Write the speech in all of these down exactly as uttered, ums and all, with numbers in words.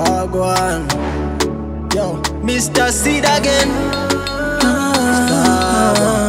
Wagwan. Yo, Mister Seed again. Ah.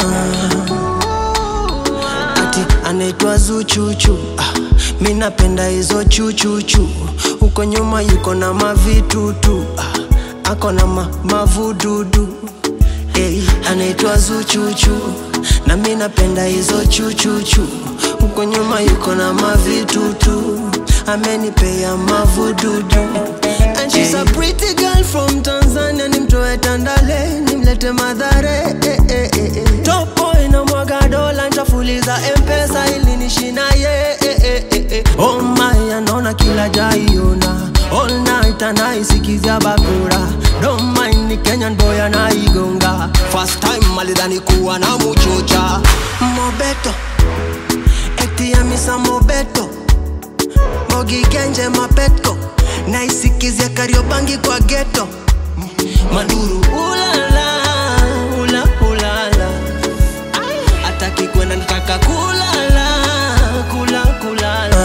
Ati anaitwa Zuchuchu. Ah, mi napenda hizo chuchuchu. Huko nyuma yuko na mavitutu. Ah, ako na ma mavududu. Hey, anaitwa Zuchuchu. Na mi napenda hizo chuchuchu. Huko nyuma yuko na mavitutu. Amenipea mavududu. And she's a pretty girl from Tanzania. Nimtoe Tandale, nimlete Madhare. eh, eh, eh, eh. Top boy na mwaga dola, nitafuliza M-Pesa ili nishina ye. eh, eh, eh, eh. Oh my, anaona kila jaiona. All night anaisikizia bakura. Don't mind ni Kenyan boy anaigonga. First time alidhani kuwa na muchocha. Mobeto, eti ya misa Mobeto. Mogi Genje Mapetko, naisikizia Kariobangi kwa ghetto. Manduru ulala, ula ulala. Ataki kwenda nataka kulala, kula kulala.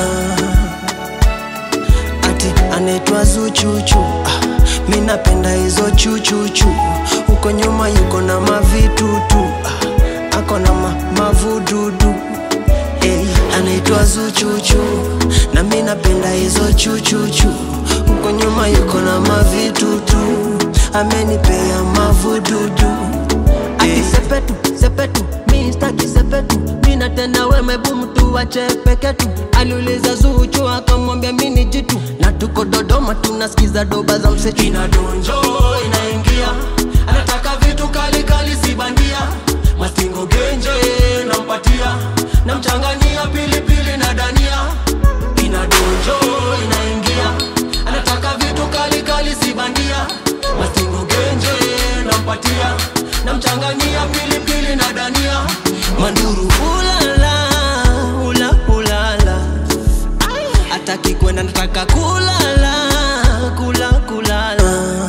Ati anaitwa Zuchuchu. Ah, mi napenda hizo chuchuchu. Huko nyuma yuko na mavitutu. Ah, ako na ma mavududu. Hey, anaitwa Zuchuchu. Na mi napenda hizo chuchuchu. Huko nyuma yuko na mavitutu. Amenipea mavududu. Ati sepetu, sepetu, mi staki sepetu. Mina tena we mebu mtu wache peketu. Aliuliza Zuchu akamwambia mini jitu. Na tuko Dodoma tunasikiza doba za msetu. Inadonjo, inaingia. Anataka vitu kali kali si bandia. Mastingo Genje nampatia. Na mchangania pili pili na dania. Inadonjo, inaingia. Anataka vitu kali kali si bandia. Mastingo Genje nampatia. Na mchangania pili pili na dania. Manduru ulala, ula ulala. Ataki kwenda nataka kulala, kula kulala.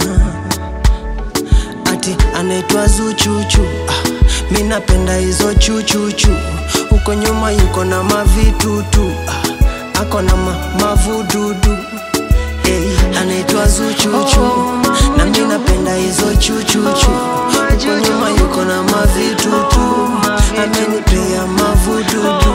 Ati anaitwa Zuchuchu. Ah, mi napenda hizo chuchuchu. Huko nyuma yuko na mavitutu. Ah, ako na ma mavududu. Hey, anaitwa Zuchuchu. Na mi napenda hizo chuchuchu. Huko nyuma yuko na mavitutu. Amenipea mavududu.